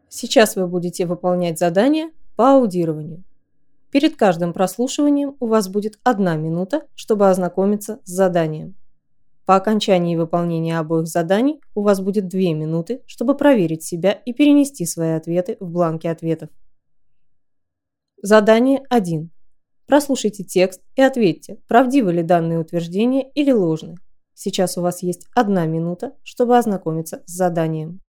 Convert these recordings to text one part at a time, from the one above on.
Сейчас вы будете выполнять задание по аудированию. Перед каждым прослушиванием у вас будет 1 минута, чтобы ознакомиться с заданием. По окончании выполнения обоих заданий у вас будет 2 минуты, чтобы проверить себя и перенести свои ответы в бланки ответов. Задание 1. Прослушайте текст и ответьте, правдивы ли данные утверждения или ложны. Сейчас у вас есть 1 минута, чтобы ознакомиться с заданием.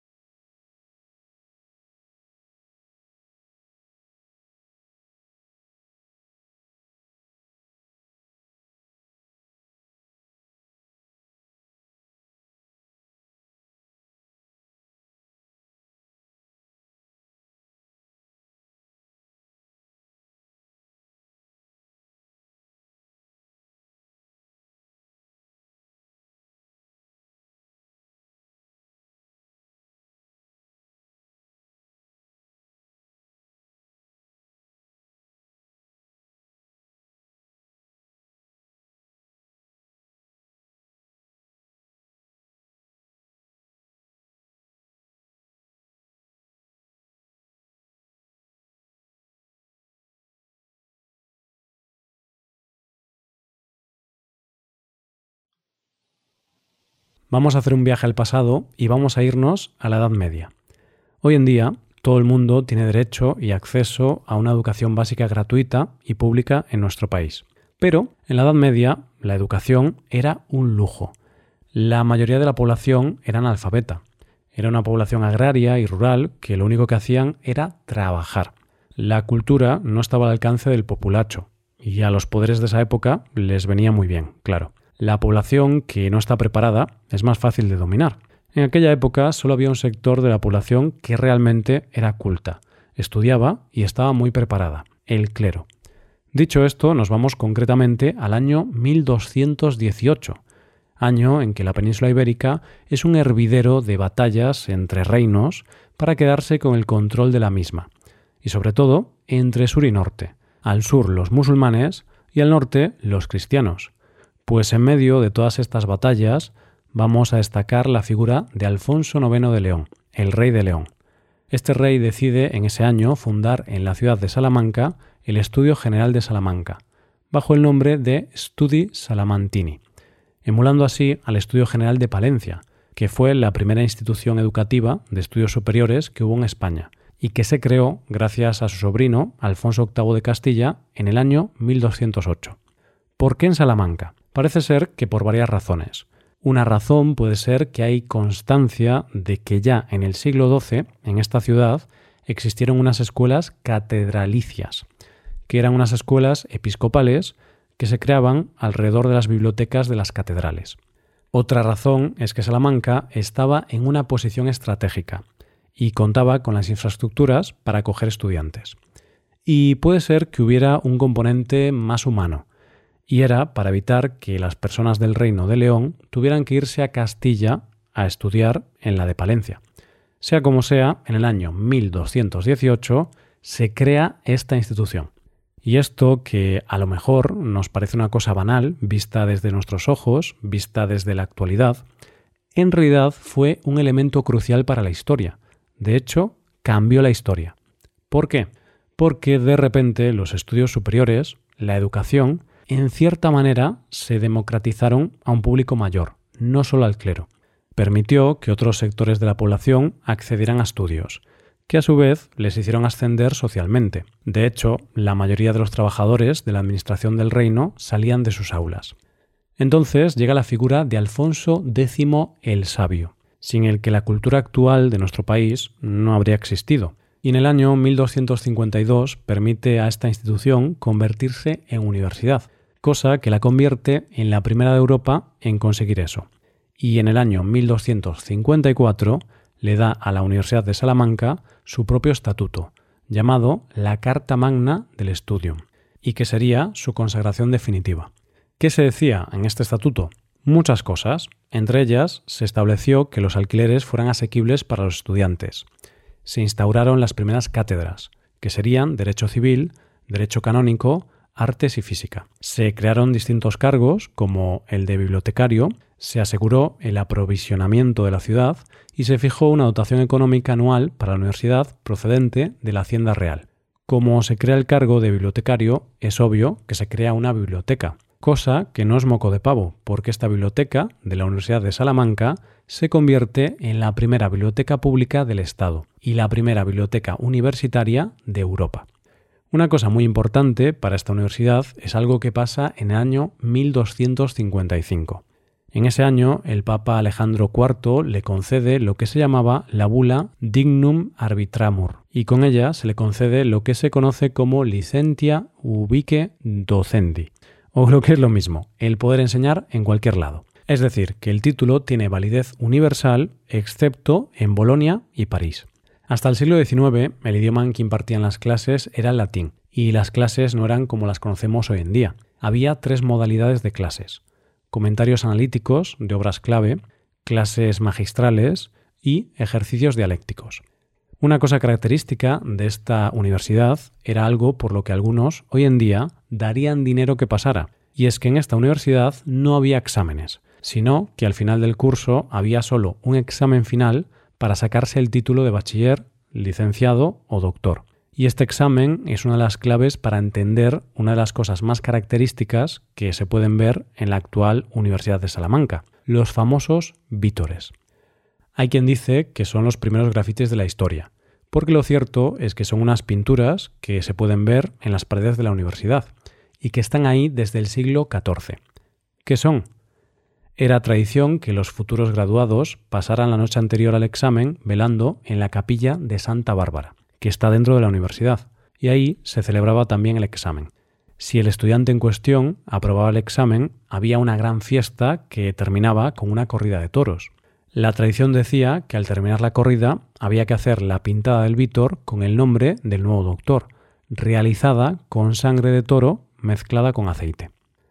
Vamos a hacer un viaje al pasado y vamos a irnos a la Edad Media. Hoy en día, todo el mundo tiene derecho y acceso a una educación básica gratuita y pública en nuestro país. Pero en la Edad Media, la educación era un lujo. La mayoría de la población era analfabeta. Era una población agraria y rural que lo único que hacían era trabajar. La cultura no estaba al alcance del populacho y a los poderes de esa época les venía muy bien, claro. La población que no está preparada es más fácil de dominar. En aquella época solo había un sector de la población que realmente era culta, estudiaba y estaba muy preparada, el clero. Dicho esto, nos vamos concretamente al año 1218, año en que la península ibérica es un hervidero de batallas entre reinos para quedarse con el control de la misma, y sobre todo entre sur y norte, al sur los musulmanes y al norte los cristianos. Pues en medio de todas estas batallas vamos a destacar la figura de Alfonso IX de León, el rey de León. Este rey decide en ese año fundar en la ciudad de Salamanca el Estudio General de Salamanca, bajo el nombre de Studi Salamantini, emulando así al Estudio General de Palencia, que fue la primera institución educativa de estudios superiores que hubo en España y que se creó gracias a su sobrino Alfonso VIII de Castilla en el año 1208. ¿Por qué en Salamanca? Parece ser que por varias razones. Una razón puede ser que hay constancia de que ya en el siglo XII, en esta ciudad, existieron unas escuelas catedralicias, que eran unas escuelas episcopales que se creaban alrededor de las bibliotecas de las catedrales. Otra razón es que Salamanca estaba en una posición estratégica y contaba con las infraestructuras para acoger estudiantes. Y puede ser que hubiera un componente más humano, y era para evitar que las personas del Reino de León tuvieran que irse a Castilla a estudiar en la de Palencia. Sea como sea, en el año 1218 se crea esta institución. Y esto, que a lo mejor nos parece una cosa banal, vista desde nuestros ojos, vista desde la actualidad, en realidad fue un elemento crucial para la historia. De hecho, cambió la historia. ¿Por qué? Porque de repente los estudios superiores, la educación, en cierta manera se democratizaron a un público mayor, no solo al clero. Permitió que otros sectores de la población accedieran a estudios, que a su vez les hicieron ascender socialmente. De hecho, la mayoría de los trabajadores de la administración del reino salían de sus aulas. Entonces llega la figura de Alfonso X el Sabio, sin el que la cultura actual de nuestro país no habría existido. Y en el año 1252 permite a esta institución convertirse en universidad, cosa que la convierte en la primera de Europa en conseguir eso. Y en el año 1254 le da a la Universidad de Salamanca su propio estatuto, llamado la Carta Magna del Studium, y que sería su consagración definitiva. ¿Qué se decía en este estatuto? Muchas cosas. Entre ellas, se estableció que los alquileres fueran asequibles para los estudiantes. Se instauraron las primeras cátedras, que serían Derecho Civil, Derecho Canónico, artes y física. Se crearon distintos cargos, como el de bibliotecario, se aseguró el aprovisionamiento de la ciudad y se fijó una dotación económica anual para la universidad procedente de la Hacienda Real. Como se crea el cargo de bibliotecario, es obvio que se crea una biblioteca, cosa que no es moco de pavo, porque esta biblioteca de la Universidad de Salamanca se convierte en la primera biblioteca pública del Estado y la primera biblioteca universitaria de Europa. Una cosa muy importante para esta universidad es algo que pasa en el año 1255. En ese año, el Papa Alejandro IV le concede lo que se llamaba la bula Dignum Arbitramur, y con ella se le concede lo que se conoce como Licentia Ubique Docendi, o lo que es lo mismo, el poder enseñar en cualquier lado. Es decir, que el título tiene validez universal, excepto en Bolonia y París. Hasta el siglo XIX, el idioma en que impartían las clases era el latín, y las clases no eran como las conocemos hoy en día. Había 3 modalidades de clases: comentarios analíticos de obras clave, clases magistrales y ejercicios dialécticos. Una cosa característica de esta universidad era algo por lo que algunos hoy en día darían dinero que pasara, y es que en esta universidad no había exámenes, sino que al final del curso había solo un examen final para sacarse el título de bachiller, licenciado o doctor. Y este examen es una de las claves para entender una de las cosas más características que se pueden ver en la actual Universidad de Salamanca, los famosos vítores. Hay quien dice que son los primeros grafitis de la historia, porque lo cierto es que son unas pinturas que se pueden ver en las paredes de la universidad y que están ahí desde el siglo XIV. ¿Qué son? Era tradición que los futuros graduados pasaran la noche anterior al examen velando en la capilla de Santa Bárbara, que está dentro de la universidad, y ahí se celebraba también el examen. Si el estudiante en cuestión aprobaba el examen, había una gran fiesta que terminaba con una corrida de toros. La tradición decía que al terminar la corrida había que hacer la pintada del vítor con el nombre del nuevo doctor, realizada con sangre de toro mezclada con aceite.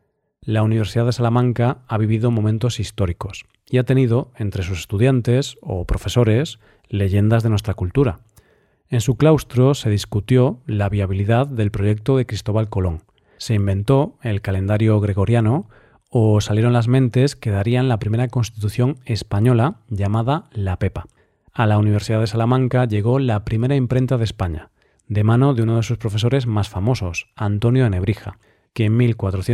La Universidad de Salamanca ha vivido momentos históricos y ha tenido entre sus estudiantes o profesores leyendas de nuestra cultura. En su claustro se discutió la viabilidad del proyecto de Cristóbal Colón, se inventó el calendario gregoriano o salieron las mentes que darían la primera constitución española llamada La Pepa. A la Universidad de Salamanca llegó la primera imprenta de España, de mano de uno de sus profesores más famosos, Antonio de Nebrija, que en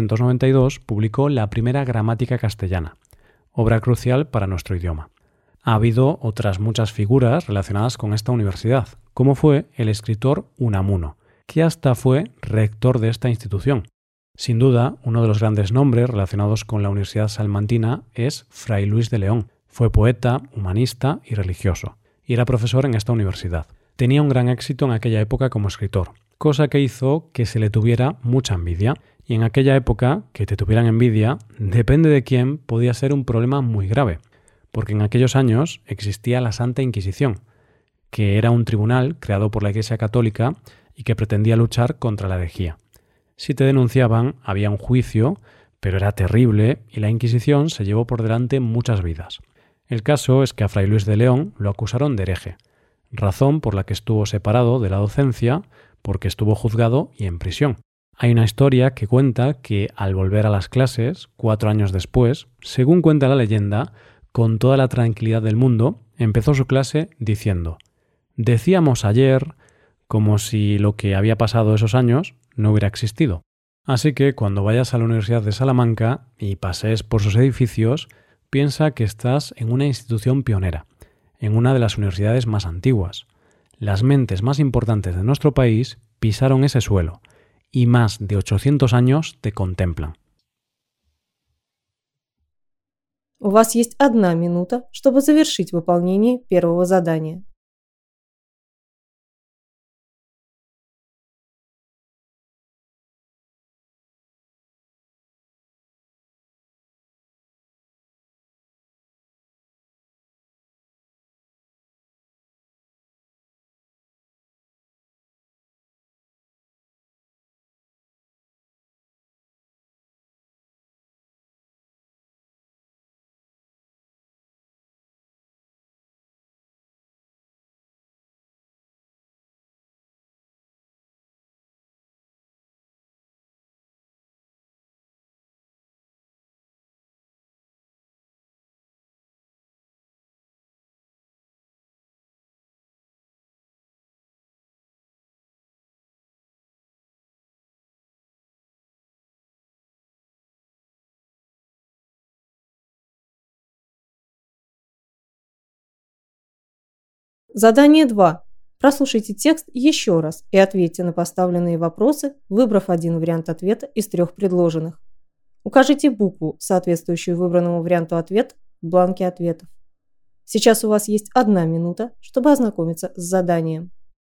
1492 publicó la primera gramática castellana, obra crucial para nuestro idioma. Ha habido otras muchas figuras relacionadas con esta universidad, como fue el escritor Unamuno, que hasta fue rector de esta institución. Sin duda, uno de los grandes nombres relacionados con la Universidad Salmantina es Fray Luis de León. Fue poeta, humanista y religioso, y era profesor en esta universidad. Tenía un gran éxito en aquella época como escritor, cosa que hizo que se le tuviera mucha envidia. Y en aquella época, que te tuvieran envidia, depende de quién, podía ser un problema muy grave, porque en aquellos años existía la Santa Inquisición, que era un tribunal creado por la Iglesia Católica y que pretendía luchar contra la herejía. Si te denunciaban, había un juicio, pero era terrible y la Inquisición se llevó por delante muchas vidas. El caso es que a Fray Luis de León lo acusaron de hereje, razón por la que estuvo separado de la docencia porque estuvo juzgado y en prisión. Hay una historia que cuenta que al volver a las clases, 4 años después, según cuenta la leyenda, con toda la tranquilidad del mundo, empezó su clase diciendo: «Decíamos ayer», como si lo que había pasado esos años no hubiera existido. Así que cuando vayas a la Universidad de Salamanca y pasees por sus edificios, piensa que estás en una institución pionera, en una de las universidades más antiguas. Las mentes más importantes de nuestro país pisaron ese suelo, y más de 800 años te contemplan. У вас есть 1 минута, чтобы завершить выполнение первого задания. Задание 2. Прослушайте текст еще раз и ответьте на поставленные вопросы, выбрав один вариант ответа из 3 предложенных. Укажите букву, соответствующую выбранному варианту ответа, в бланке ответов. Сейчас у вас есть 1 минута, чтобы ознакомиться с заданием.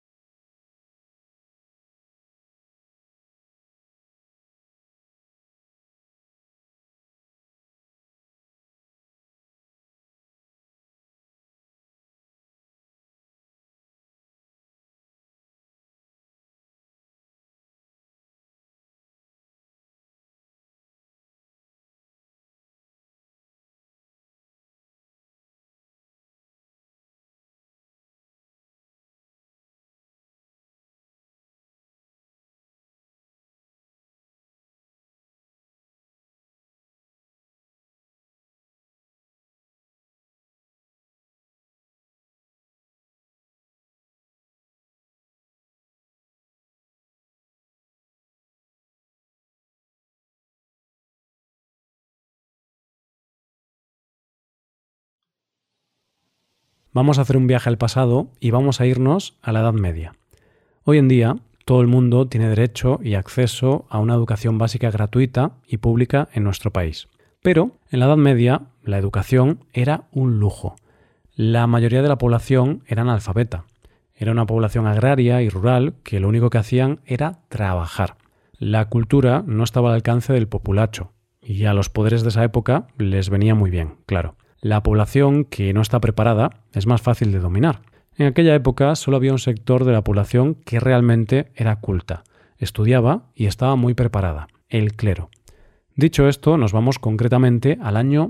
Vamos a hacer un viaje al pasado y vamos a irnos a la Edad Media. Hoy en día, todo el mundo tiene derecho y acceso a una educación básica gratuita y pública en nuestro país. Pero en la Edad Media, la educación era un lujo. La mayoría de la población era analfabeta. Era una población agraria y rural que lo único que hacían era trabajar. La cultura no estaba al alcance del populacho y a los poderes de esa época les venía muy bien, claro. La población que no está preparada es más fácil de dominar. En aquella época solo había un sector de la población que realmente era culta, estudiaba y estaba muy preparada, el clero. Dicho esto, nos vamos concretamente al año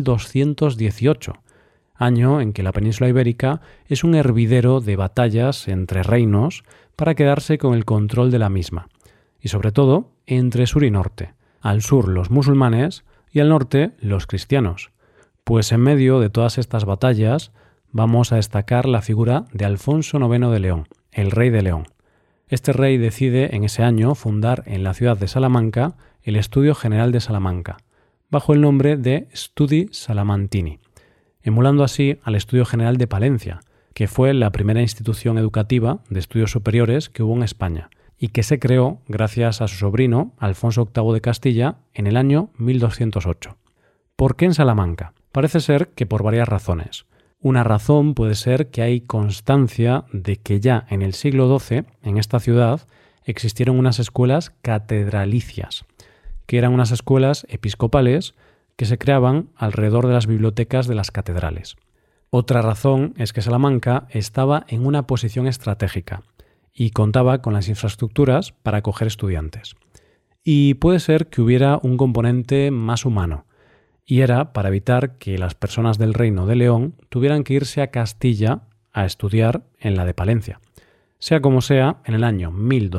1218, año en que la península ibérica es un hervidero de batallas entre reinos para quedarse con el control de la misma, y sobre todo entre sur y norte, al sur los musulmanes y al norte los cristianos. Pues en medio de todas estas batallas vamos a destacar la figura de Alfonso IX de León, el rey de León. Este rey decide en ese año fundar en la ciudad de Salamanca el Estudio General de Salamanca, bajo el nombre de Studi Salamantini, emulando así al Estudio General de Palencia, que fue la primera institución educativa de estudios superiores que hubo en España y que se creó gracias a su sobrino Alfonso VIII de Castilla en el año 1208. ¿Por qué en Salamanca? Parece ser que por varias razones. Una razón puede ser que hay constancia de que ya en el siglo XII, en esta ciudad, existieron unas escuelas catedralicias, que eran unas escuelas episcopales que se creaban alrededor de las bibliotecas de las catedrales. Otra razón es que Salamanca estaba en una posición estratégica y contaba con las infraestructuras para acoger estudiantes. Y puede ser que hubiera un componente más humano, y era para evitar que las personas del Reino de León tuvieran que irse a Castilla a estudiar en la de Palencia. Sea como sea, en el año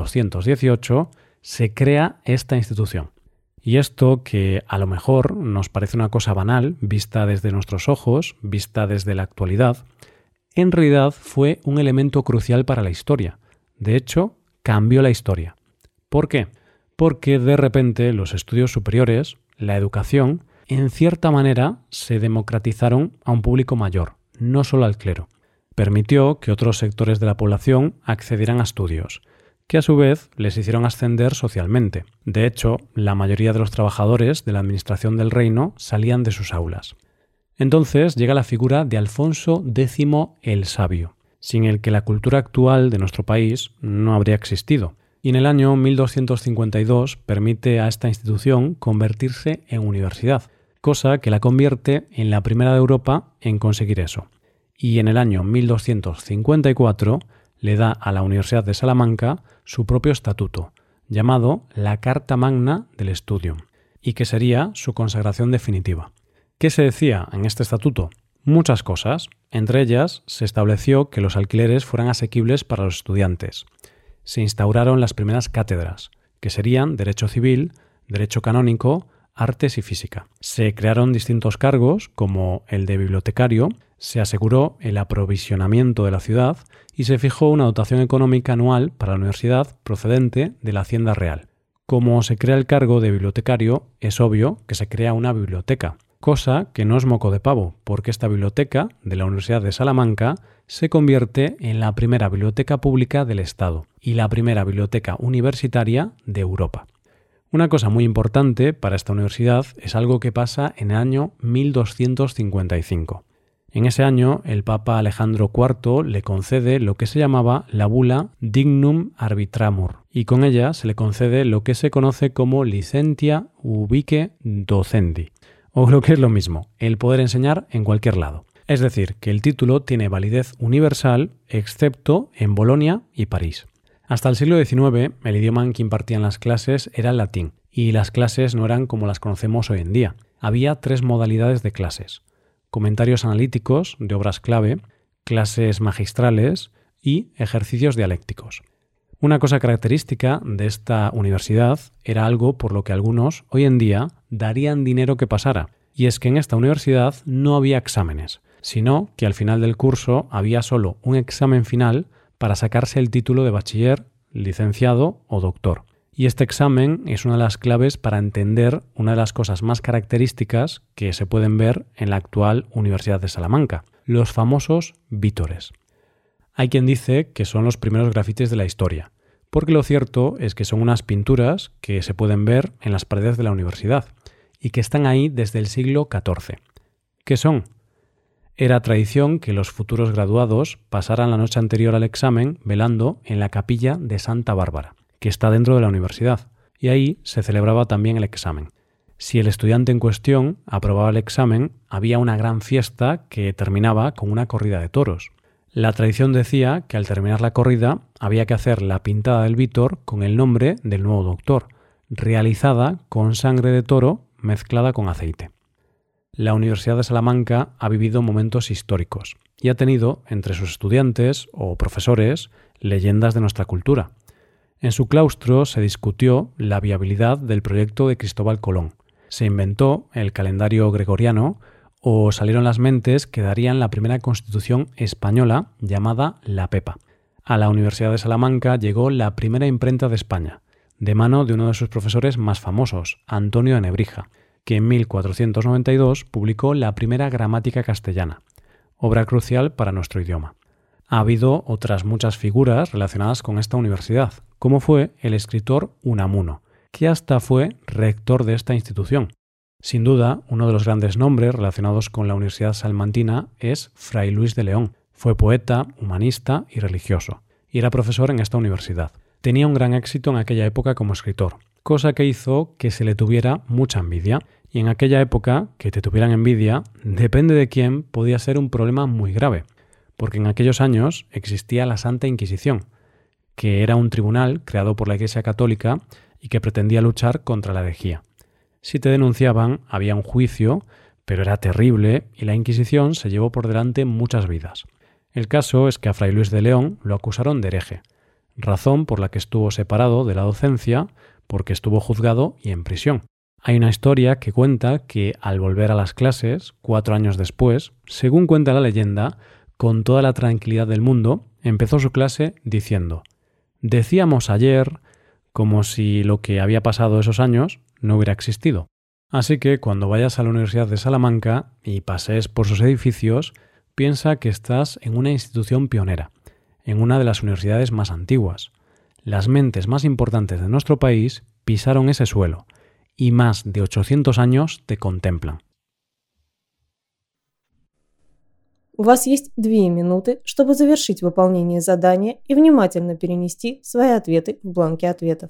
1218 se crea esta institución. Y esto, que a lo mejor nos parece una cosa banal, vista desde nuestros ojos, vista desde la actualidad, en realidad fue un elemento crucial para la historia. De hecho, cambió la historia. ¿Por qué? Porque de repente los estudios superiores, la educación, en cierta manera se democratizaron a un público mayor, no solo al clero. Permitió que otros sectores de la población accedieran a estudios, que a su vez les hicieron ascender socialmente. De hecho, la mayoría de los trabajadores de la administración del reino salían de sus aulas. Entonces llega la figura de Alfonso X el Sabio, sin el que la cultura actual de nuestro país no habría existido. Y en el año 1252 permite a esta institución convertirse en universidad, cosa que la convierte en la primera de Europa en conseguir eso. Y en el año 1254 le da a la Universidad de Salamanca su propio estatuto, llamado la Carta Magna del Studium, y que sería su consagración definitiva. ¿Qué se decía en este estatuto? Muchas cosas. Entre ellas, se estableció que los alquileres fueran asequibles para los estudiantes. Se instauraron las primeras cátedras, que serían Derecho Civil, Derecho Canónico, Artes y Física. Se crearon distintos cargos, como el de bibliotecario, se aseguró el aprovisionamiento de la ciudad y se fijó una dotación económica anual para la universidad procedente de la Hacienda Real. Como se crea el cargo de bibliotecario, es obvio que se crea una biblioteca, cosa que no es moco de pavo, porque esta biblioteca de la Universidad de Salamanca se convierte en la primera biblioteca pública del Estado y la primera biblioteca universitaria de Europa. Una cosa muy importante para esta universidad es algo que pasa en el año 1255. En ese año, el Papa Alejandro IV le concede lo que se llamaba la bula Dignum Arbitramur, y con ella se le concede lo que se conoce como Licentia Ubique Docendi, o lo que es lo mismo, el poder enseñar en cualquier lado. Es decir, que el título tiene validez universal, excepto en Bolonia y París. Hasta el siglo XIX, el idioma en que impartían las clases era el latín, y las clases no eran como las conocemos hoy en día. Había 3 modalidades de clases: comentarios analíticos de obras clave, clases magistrales y ejercicios dialécticos. Una cosa característica de esta universidad era algo por lo que algunos hoy en día darían dinero que pasara, y es que en esta universidad no había exámenes, sino que al final del curso había solo un examen final para sacarse el título de bachiller, licenciado o doctor. Y este examen es una de las claves para entender una de las cosas más características que se pueden ver en la actual Universidad de Salamanca, los famosos vítores. Hay quien dice que son los primeros grafitis de la historia, porque lo cierto es que son unas pinturas que se pueden ver en las paredes de la universidad y que están ahí desde el siglo XIV. ¿Qué son? Era tradición que los futuros graduados pasaran la noche anterior al examen velando en la capilla de Santa Bárbara, que está dentro de la universidad, y ahí se celebraba también el examen. Si el estudiante en cuestión aprobaba el examen, había una gran fiesta que terminaba con una corrida de toros. La tradición decía que al terminar la corrida había que hacer la pintada del vítor con el nombre del nuevo doctor, realizada con sangre de toro mezclada con aceite. La Universidad de Salamanca ha vivido momentos históricos y ha tenido entre sus estudiantes o profesores leyendas de nuestra cultura. En su claustro se discutió la viabilidad del proyecto de Cristóbal Colón. Se inventó el calendario gregoriano o salieron las mentes que darían la primera constitución española llamada La Pepa. A la Universidad de Salamanca llegó la primera imprenta de España, de mano de uno de sus profesores más famosos, Antonio de Nebrija, que en 1492 publicó la primera gramática castellana, obra crucial para nuestro idioma. Ha habido otras muchas figuras relacionadas con esta universidad, como fue el escritor Unamuno, que hasta fue rector de esta institución. Sin duda, uno de los grandes nombres relacionados con la Universidad Salmantina es Fray Luis de León. Fue poeta, humanista y religioso, y era profesor en esta universidad. Tenía un gran éxito en aquella época como escritor, cosa que hizo que se le tuviera mucha envidia. Y en aquella época, que te tuvieran envidia, depende de quién, podía ser un problema muy grave, porque en aquellos años existía la Santa Inquisición, que era un tribunal creado por la Iglesia Católica y que pretendía luchar contra la herejía. Si te denunciaban, había un juicio, pero era terrible y la Inquisición se llevó por delante muchas vidas. El caso es que a Fray Luis de León lo acusaron de hereje, razón por la que estuvo separado de la docencia porque estuvo juzgado y en prisión. Hay una historia que cuenta que al volver a las clases, 4 años después, según cuenta la leyenda, con toda la tranquilidad del mundo, empezó su clase diciendo: «Decíamos ayer», como si lo que había pasado esos años no hubiera existido. Así que cuando vayas a la Universidad de Salamanca y pasees por sus edificios, piensa que estás en una institución pionera, en una de las universidades más antiguas. Las mentes más importantes de nuestro país pisaron ese suelo, y más de 800 años te contemplan. У вас есть 2 минуты, чтобы завершить выполнение задания и внимательно перенести свои ответы в бланки ответов.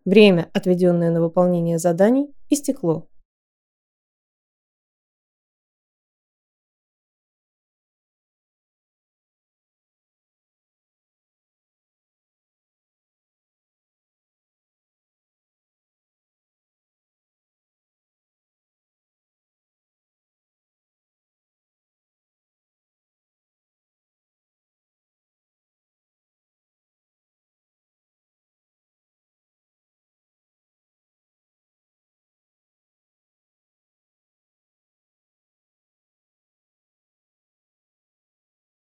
Время, отведенное на выполнение заданий, истекло.